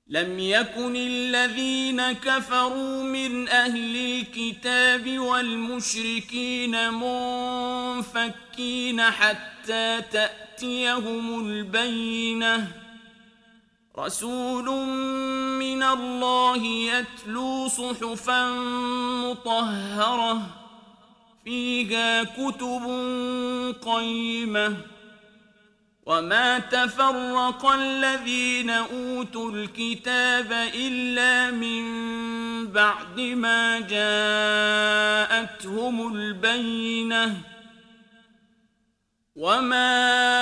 لم يكن الذين كفروا من أهل الكتاب والمشركين منفكين حتى تأتيهم البينة رسول من الله يتلو صحفا مطهرة فيها كتب قيمة وما تفرق الذين أوتوا الكتاب إلا من بعد ما جاءتهم البينة وما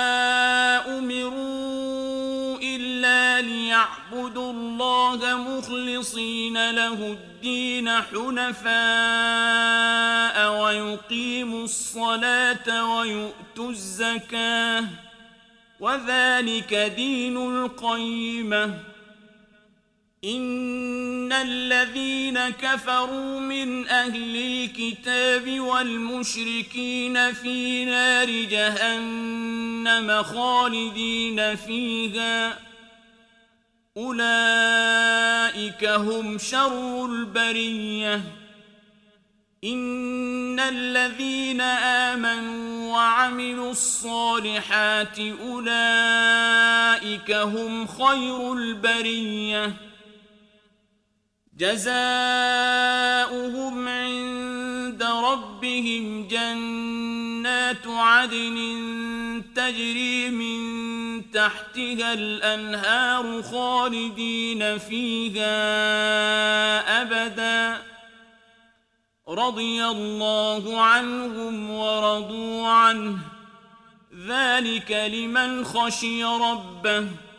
أمروا إلا ليعبدوا الله مخلصين له الدين حنفاء ويقيموا الصلاة ويؤتوا الزكاة وذلك دين القيمة إن الذين كفروا من أهل الكتاب والمشركين في نار جهنم خالدين فيها أولئك هم شر البرية إن الذين آمنوا وعملوا الصالحات أولئك هم خير البرية جزاؤهم عند ربهم جنات عدن تجري من تحتها الأنهار خالدين فيها أبداً رضي الله عنهم ورضوا عنه ذلك لمن خشي ربه